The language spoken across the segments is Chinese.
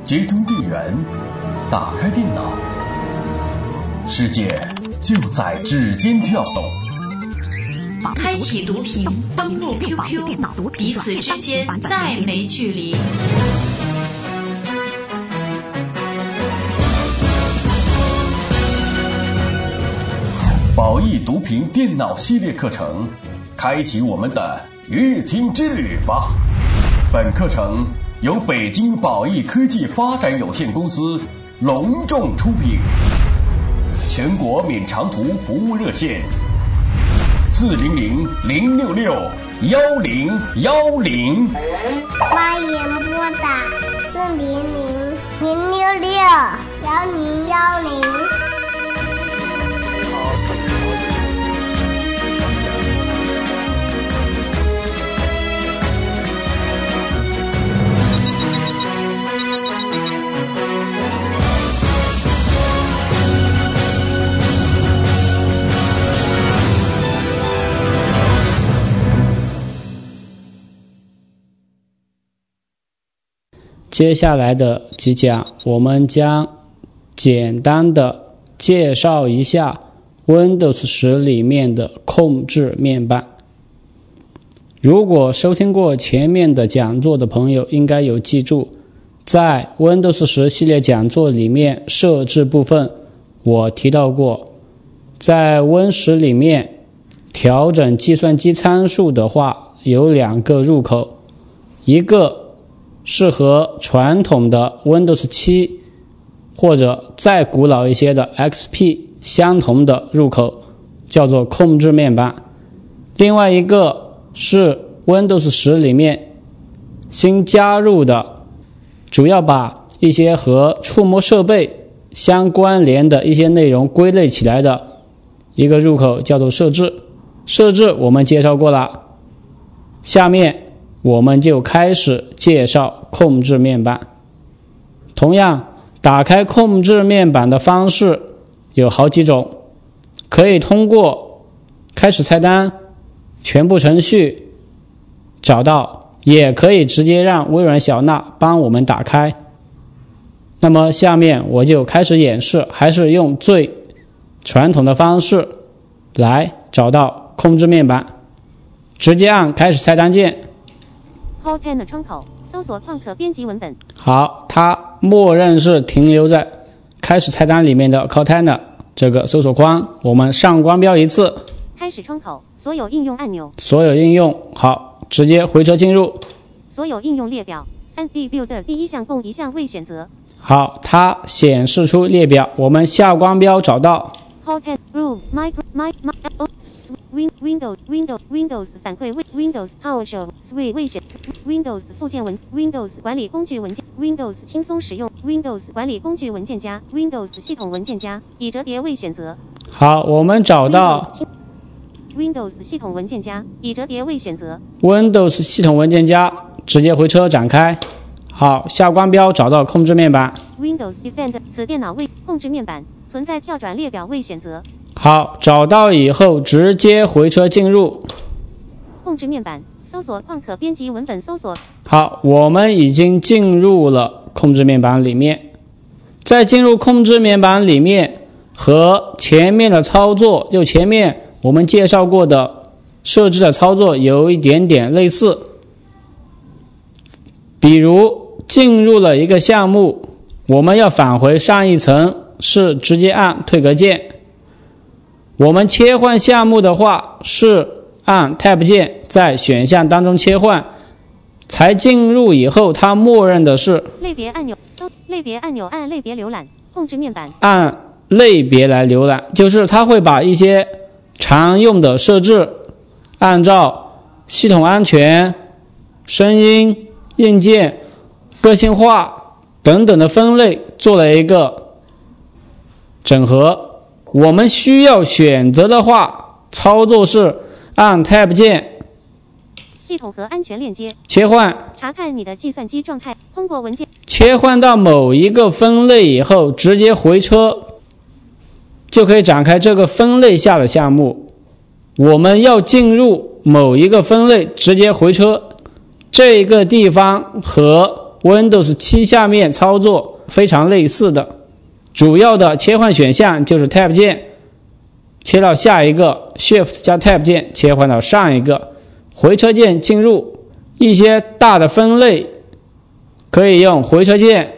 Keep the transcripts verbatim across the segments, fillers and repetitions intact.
接通电源，打开电脑，世界就在指尖跳动。 开启读屏，登录 Q Q， 彼此之间再没距离。 宝益读屏电脑系列课程，开启我们的阅听之旅吧！本课程由北京宝益科技发展有限公司隆重出品，全国免长途服务热线四零零零六六幺零幺零。 欢迎拨打四零零零六六幺零幺零。 接下来的几讲，我们将简单的介绍一下 Windows 十里面的控制面板。如果收听过前面的讲座的朋友，应该有记住，在 Windows 十系列讲座里面设置部分，我提到过，在 Win 十里面调整计算机参数的话，有两个入口，一个是和传统的 Windows 七或者再古老一些的 X P 相同的入口，叫做控制面板。另外一个是 Windows 十里面新加入的，主要把一些和触摸设备相关联的一些内容归类起来的一个入口，叫做设置。设置我们介绍过了，下面我们就开始介绍控制面板。同样，打开控制面板的方式有好几种，可以通过开始菜单、全部程序找到，也可以直接让微软小娜帮我们打开。那么下面我就开始演示，还是用最传统的方式来找到控制面板。直接按开始菜单键 Cortana 的窗口，搜索框可编辑文本。 好，它默认是停留在开始菜单里面的 Cortana 这个搜索框。我们上光标一次， 开始窗口，所有应用按钮。 所有应用，好，直接回车进入。 所有应用列表 三 D View 的第一项共一项未选择。 好，它显示出列表，我们下光标找到 Cortana Room Micro My My Win Windows Windows Windows 反馈位 Windows PowerShell Switch 未选 Windows 附件文 Windows 管理工具文件 Windows 轻松使用 Windows 管理工具文件夹 Windows 系统文件夹已折叠未选择。 好，我们找到 Windows 系统文件夹已折叠未选择。 Windows 系统文件夹，直接回车展开。好，下光标找到控制面板 Windows Defender 此电脑未控制面板存在跳转列表未选择。 好，找到以后直接回车进入控制面板，搜索框可编辑文本搜索。 好，我们已经进入了控制面板里面。在进入控制面板里面，和前面的操作，就前面我们介绍过的设置的操作有一点点类似。比如进入了一个项目，我们要返回上一层，是直接按退格键。我们切换项目的话，是按 Tab 键在选项当中切换。才进入以后，它默认的是类别按钮，搜类别按钮按类别浏览，控制面板按类别来浏览，就是它会把一些常用的设置按照系统安全、声音、硬件、个性化等等的分类做了一个整合。我们需要选择的话，操作是按 Tab 键系统和安全链接切换， 查看你的计算机状态，通过文件切换到某一个分类以后，直接回车就可以展开这个分类下的项目。我们要进入某一个分类，直接回车，这个地方和 Windows 七下面操作非常类似的。主要的切换选项就是 Tab 键切到下一个， Shift 加 Tab 键切换到上一个，回车键进入。一些大的分类可以用回车键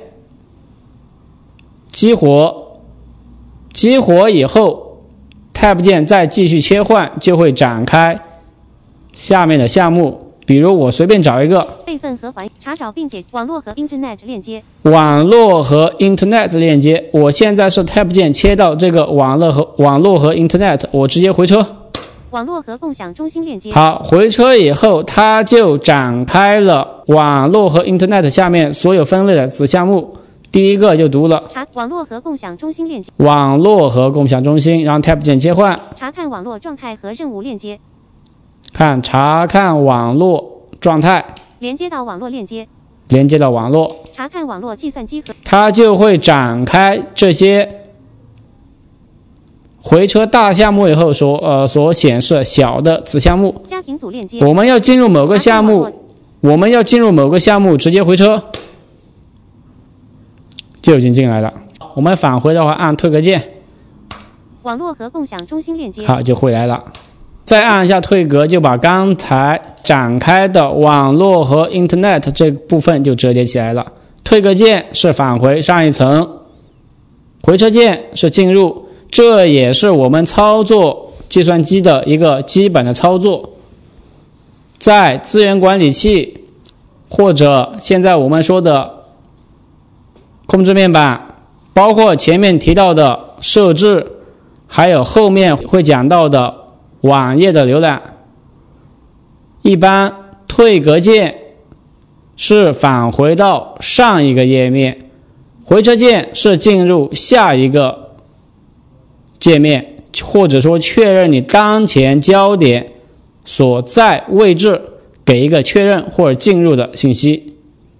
激活，激活以后 Tab 键再继续切换，就会展开下面的项目。比如我随便找一个备份和环查找并解网络和 Internet 链接， 网络和 Internet 链接，我现在是 Tab 键切到这个网络和网络和 Internet， 我直接回车。 网络和共享中心链接。 好，回车以后，它就展开了网络和 Internet 下面所有分类的子项目。第一个就读了查网络和共享中心链接， 网络和共享中心，然后 Tab 键切换， 查看网络状态和任务链接。 看查看网络状态， 连接到网络链接， 连接到网络， 查看网络计算机和， 它就会展开这些回车大项目以后所呃所显示小的子项目。 家庭组链接， 我们要进入某个项目，我们要进入某个项目，直接回车就已经进来了。我们返回的话，按退格键， 网络和共享中心链接， 好，就回来了。再按一下退格，就把刚才展开的网络和 Internet 这部分就折叠起来了。退格键是返回上一层，回车键是进入，这也是我们操作计算机的一个基本的操作。在资源管理器或者现在我们说的控制面板，包括前面提到的设置，还有后面会讲到的网页的浏览，一般退格键是返回到上一个页面，回车键是进入下一个界面，或者说确认你当前焦点所在位置，给一个确认或者进入的信息。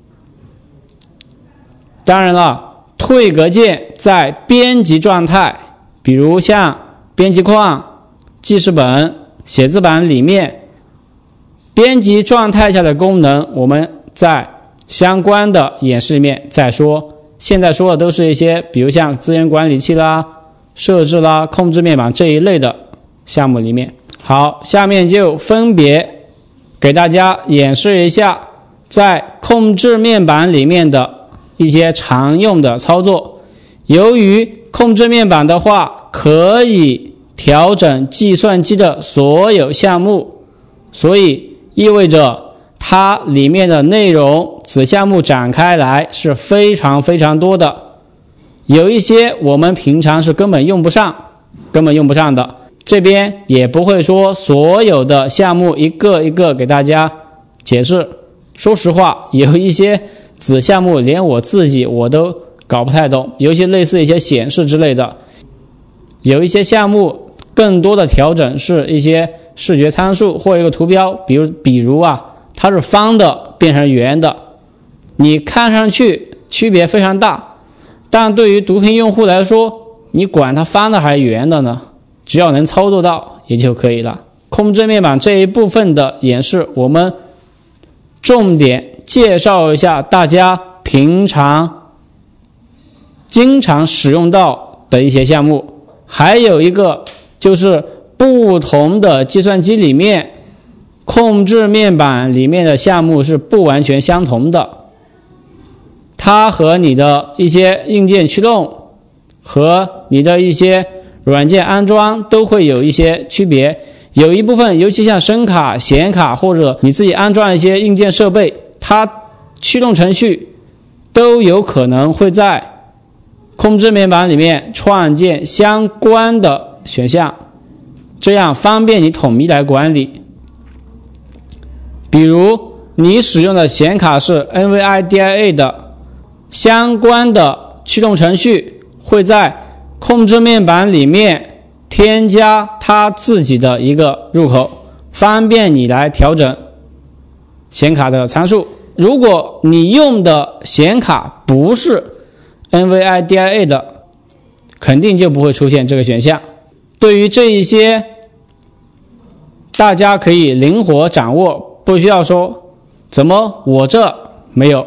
当然了，退格键在编辑状态，比如像编辑框、记事本、写字板里面，编辑状态下的功能我们在相关的演示里面再说。现在说的都是一些比如像资源管理器啦、设置啦、控制面板这一类的项目里面。好，下面就分别给大家演示一下在控制面板里面的一些常用的操作。由于控制面板的话可以调整计算机的所有项目，所以意味着它里面的内容子项目展开来是非常非常多的，有一些我们平常是根本用不上根本用不上的，这边也不会说所有的项目一个一个给大家解释。说实话，有一些子项目连我自己我都搞不太懂，尤其类似一些显示之类的，有一些项目更多的调整是一些视觉参数或一个图标，比如比如啊，它是方的变成圆的，你看上去区别非常大，但对于读屏用户来说，你管它方的还是圆的呢？只要能操作到也就可以了。控制面板这一部分的演示，我们重点介绍一下大家平常经常使用到的一些项目。还有一个就是不同的计算机里面控制面板里面的项目是不完全相同的，它和你的一些硬件驱动和你的一些软件安装都会有一些区别。有一部分尤其像声卡、显卡或者你自己安装一些硬件设备，它驱动程序都有可能会在控制面板里面创建相关的选项，这样方便你统一来管理。比如你使用的显卡是 N V I D I A 的，相关的驱动程序会在控制面板里面添加它自己的一个入口，方便你来调整显卡的参数。如果你用的显卡不是 N V I D I A 的，肯定就不会出现这个选项。对于这一些大家可以灵活掌握，不需要说怎么我这没有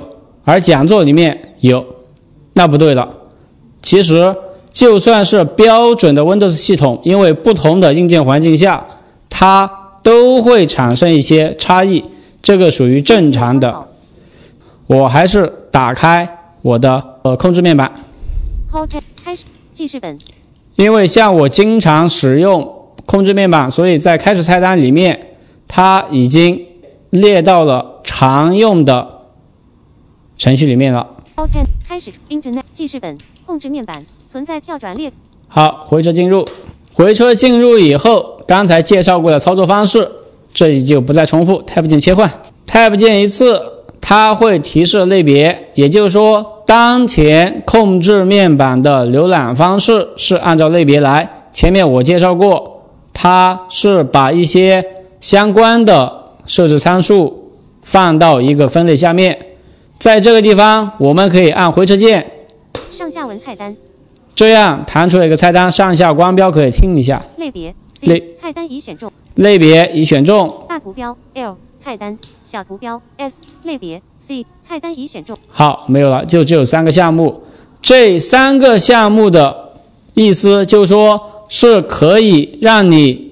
而讲座里面有，那不对了。其实就算是标准的 Windows 系统，因为不同的硬件环境下，它都会产生一些差异，这个属于正常的。我还是打开我的呃控制面板， 开始记事本。 因为像我经常使用控制面板，所以在开始菜单里面，它已经列到了常用的程序里面了。 开始 Internet 记事本控制面板存在跳转列。 好，回车进入。回车进入以后，刚才介绍过的操作方式，这里就不再重复。Tab 键切换 ，Tab 键一次，它会提示类别，也就是说，当前控制面板的浏览方式是按照类别来。前面我介绍过，它是把一些相关的设置参数放到一个分类下面。在这个地方，我们可以按回车键， 上下文菜单， 这样弹出了一个菜单，上下光标可以听一下。 类别 C 类菜单已选中， 类别已选中。 大图标 L 菜单，小图标 S 类别 C 菜单已选中。 好，没有了，就只有三个项目。这三个项目的意思就是说，是可以让你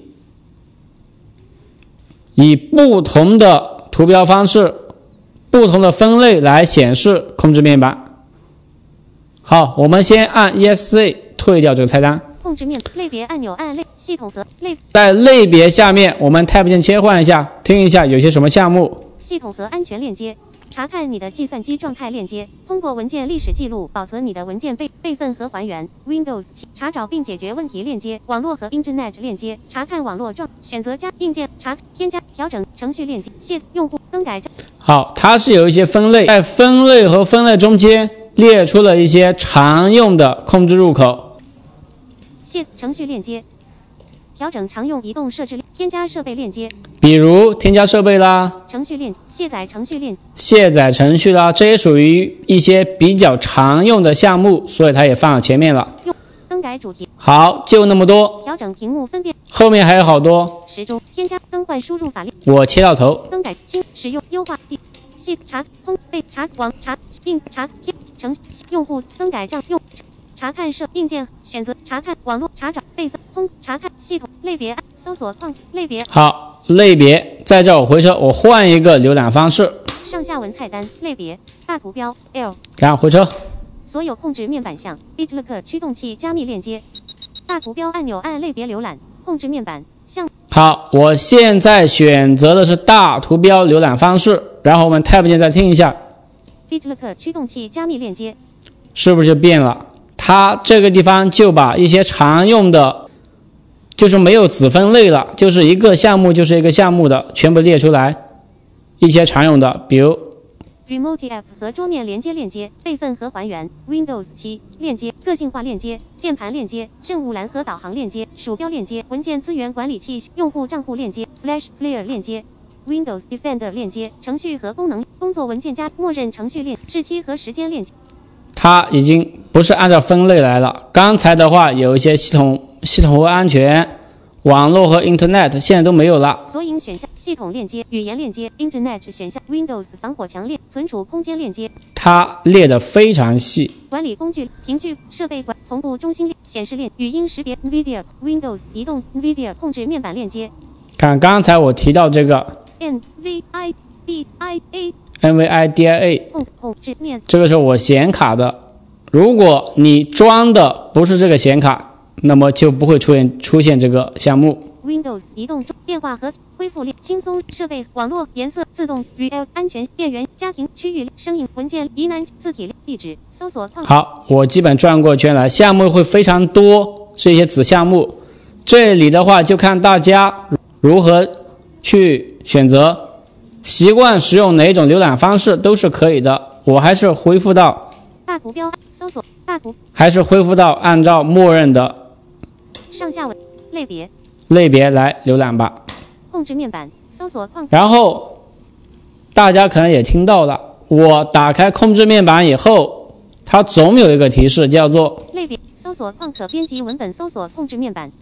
以不同的图标方式、不同的分类来显示控制面板。好，我们先按 E S C 退掉这个菜单。 控制面类别按钮按类系统和类， 在类别下面，我们 Tab 键切换一下，听一下有些什么项目。 系统和安全链接，查看你的计算机状态链接，通过文件历史记录保存你的文件备备份和还原。Windows 查找并解决问题链接，网络和 Internet 链接，查看网络状，选择加硬件，查添加调整程序链接，卸用户更改。 好，它是有一些分类，在分类和分类中间列出了一些常用的控制入口。 卸程序链接，调整常用移动设置，添加设备链接， 比如添加设备啦， 程序链卸载程序链， 卸载程序啦，这也属于一些比较常用的项目，所以它也放到前面了。 用更改主题。 好，就那么多。 调整屏幕分辨， 后面还有好多。 时钟添加更换输入法列， 我切到头。 更改清使用优化地系查通被查网查并查贴程序用户更改账用。查看设硬件，选择查看网络查找备份通查看系统类别搜索框类别。 好，类别在这我回车，我换一个浏览方式。 上下文菜单类别大图标 L， 然后回车。 所有控制面板项 BitLocker 驱动器加密链接，大图标按钮按类别浏览控制面板项。 好，我现在选择的是大图标浏览方式，然后我们 Tab 键再听一下 BitLocker 驱动器加密链接， 是不是就变了？它这个地方就把一些常用的，就是没有子分类了，就是一个项目就是一个项目的，全部列出来。一些常用的，比如 Remote App 和桌面连接链接，备份和还原 Windows 七链接，个性化链接，键盘链接，任务栏和导航链接，鼠标链接，文件资源管理器，用户账户链接 Flash Player 链接。Windows Defender 链接，程序和功能，工作文件夹，默认程序链，日期和时间链接。 它已经不是按照分类来了。刚才的话有一些系统、系统和安全、网络和 Internet， 现在都没有了。 索引选项：系统链接、语言链接、Internet 选项、Windows 防火墙链、存储空间链接。 它列得非常细。 管理工具、凭据、设备管、同步中心链、显示链、语音识别 ，NVIDIA Windows 移动 NVIDIA 控制面板链接。 看刚才我提到这个 N V I D I A。 N V I D I A 控制面， 这个是我显卡的。如果你装的不是这个显卡，那么就不会出现出现这个项目。 Windows 移动电话和恢复链、轻松设备、网络、颜色、自动、Real 安全、电源、家庭、区域、声音、文件、疑难、字体、地址、搜索框。 好，我基本转过圈来，项目会非常多，是一些子项目。这里的话就看大家如何去选择。习惯使用哪种浏览方式都是可以的，我还是恢复到大图标搜索大图， 还是恢复到按照默认的上下文类别类别来浏览吧。 控制面板搜索框， 然后大家可能也听到了，我打开控制面板以后，它总有一个提示叫做类别搜索框可编辑文本搜索控制面板。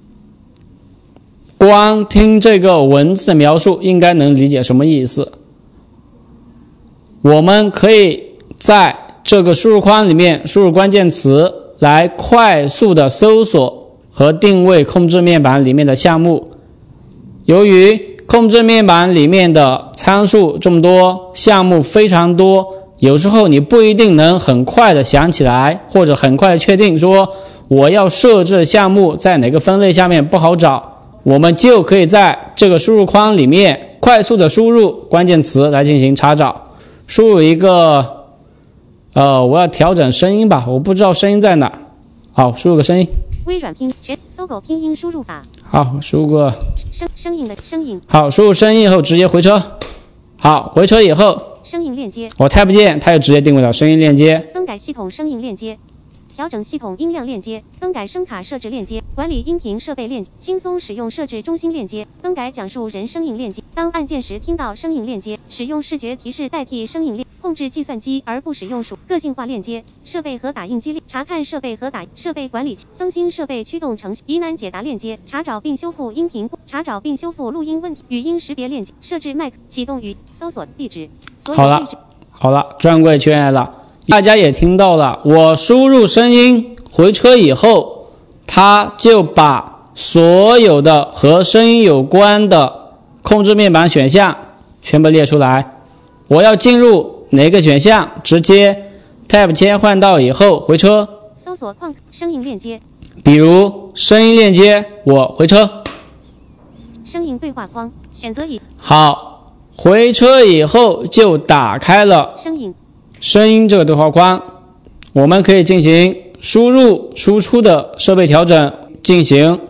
光听这个文字的描述应该能理解什么意思。我们可以在这个输入框里面输入关键词，来快速的搜索和定位控制面板里面的项目。由于控制面板里面的参数这么多，项目非常多，有时候你不一定能很快的想起来，或者很快的确定说我要设置项目在哪个分类下面不好找，我们就可以在这个输入框里面快速的输入关键词来进行查找。输入一个呃，我要调整声音吧，我不知道声音在哪。好，输入个声音。 微软拼全搜狗拼音输入法。 好，输入个声声音的声音。 好，输入声音以后直接回车。好，回车以后， 声音链接。 我 Tab 键，它就直接定位到声音链接。 更改系统声音链接。调整系统音量链接，更改声卡设置链接，管理音频设备链接，轻松使用设置中心链接，更改讲述人声音链接。当按键时听到声音链接，使用视觉提示代替声音链，控制计算机而不使用鼠。个性化链接，设备和打印机链，查看设备和打设备管理器，更新设备驱动程序，疑难解答链接，查找并修复音频，查找并修复录音问题，语音识别链接，设置麦克，启动语，搜索地址，所有地址。 好了，好了，转轨确认了。大家也听到了，我输入声音回车以后，它就把所有的和声音有关的控制面板选项全部列出来。我要进入哪个选项，直接 Tab 切换到以后回车。 搜索框声音链接， 比如声音链接，我回车。 声音对话框，选择以好，回车以后就打开了声音。 声音这个对话框，我们可以进行输入输出的设备调整，进行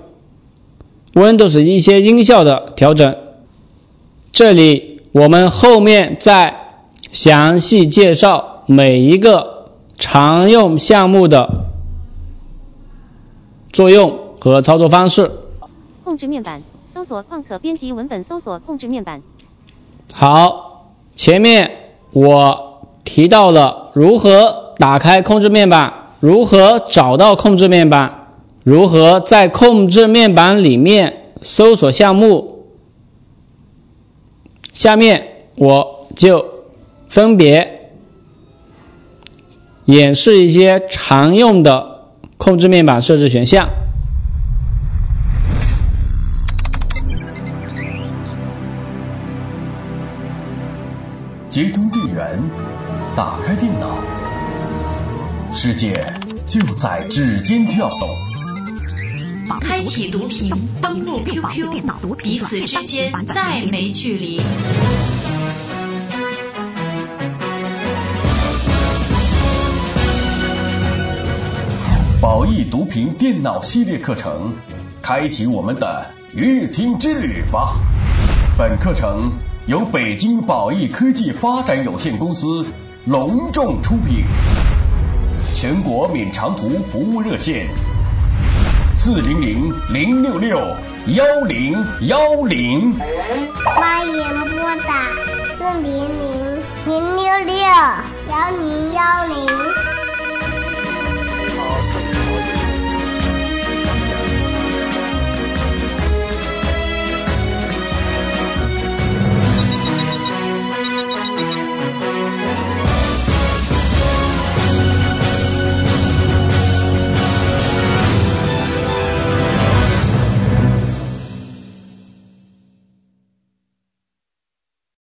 Windows 一些音效的调整。这里我们后面再详细介绍每一个常用项目的作用和操作方式。 控制面板，搜索框可编辑文本，搜索控制面板。 好，前面我提到了如何打开控制面板，如何找到控制面板，如何在控制面板里面搜索项目。下面我就分别演示一些常用的控制面板设置选项。 接通电源，打开电脑，世界就在指尖跳动。 开启读屏，登录 Q Q， 彼此之间再没距离。 宝益读屏电脑系列课程，开启我们的阅听之旅吧！本课程由北京宝益科技发展有限公司隆重出品，全国免长途服务热线：四零零零六六幺零幺零。 欢迎拨打四零零零六六幺零幺零。